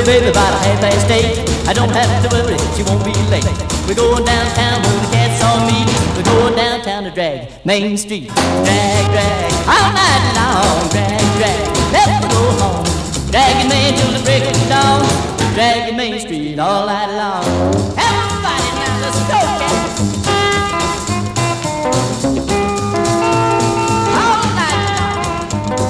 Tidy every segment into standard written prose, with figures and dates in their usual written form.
my baby about 8:30. I don't have to worry, she won't be late. We're going downtown where the cats all meet. We're going downtown to drag Main Street. Drag, drag, all night long. Drag, drag, never go home. Dragging Main till the break of dawn. Dragging Main Street all night long. Everybody now, let's go, cat. All night long.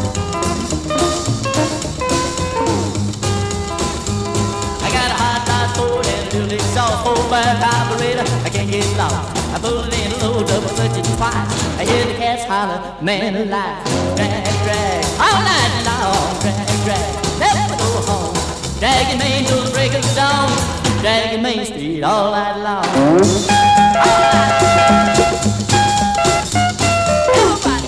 I got a hot rod Ford and a little exhaust 4x carburetor. I can't get lost. I pull it in low, double clutch it twice. I hear the cats holler, man alive. Drag, drag, all night long. Drag, drag, never go home. Dragging Main till the break of dawn. Dragging Main Street all night long. All night long. Everybody.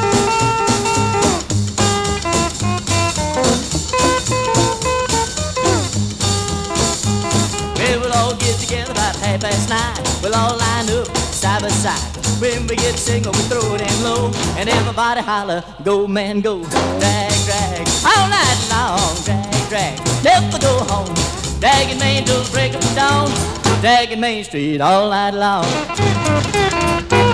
Well, we'll all get together about 9:30. We'll all line up side by side. When we get single, we throw it in low, and everybody holler, go man go. Drag, drag, all night long. Drag, drag, never go home. Dragging Main till the break of dawn. Dragging Main Street all night long.